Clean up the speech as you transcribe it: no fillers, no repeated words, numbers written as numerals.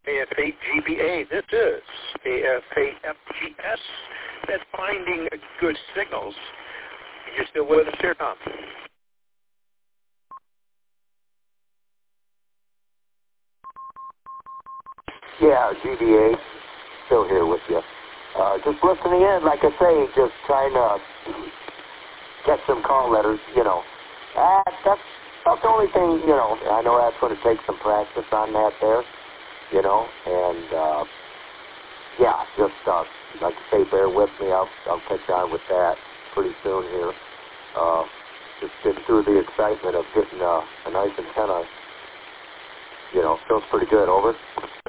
AF8GBA. This is AF8FGS. That's finding good signals. You're still with us here, Tom? Yeah, GBA. Still here with you. Just listening in, like I say, just trying to get some call letters, you know. That's the only thing, you know. I know that's going to take some practice on that there, you know. And, yeah, just, like I say, bear with me. I'll catch on with that pretty soon here. Just getting through the excitement of getting a nice antenna, you know. Feels pretty good. Over.